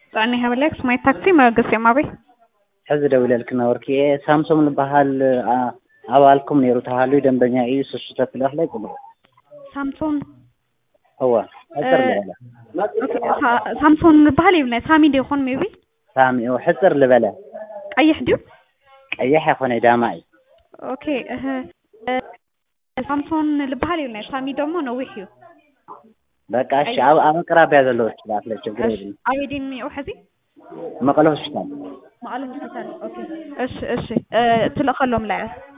ጻኒ ሀበላክ ስማይ ታክሲ ማገስ የማቤ ሕዚ ደውለልክና ወርቂ ሳምሶንግ ልበሃል አባልኩም ነይሩ ተሃሉ ደንበኛ እዩ ስሱ ተፍለህ ላይ ቁም ሳምሶን هو حصر لبلا ሳምሶን ልበሃል ይብና ሳሚ ዲኾን ሜቢ ሳሚ او حصر لبلا ቀይሕ ዲዩ ቀይሕ ይኾነ ዳማይ ኦኬ ሳምሶን ልበሃል ይብና ሳሚ ደሞ ነው ወሒዩ በቃ እሺ አቅራቢያ ያለው ይችላል ለችግር የለም አቤዲን ሚኡ ሕዚ መቀለ ሆስፒታል መቀለ ሆስፒታል ኦኬ እሺ እሺ ትለኸሎም ላይ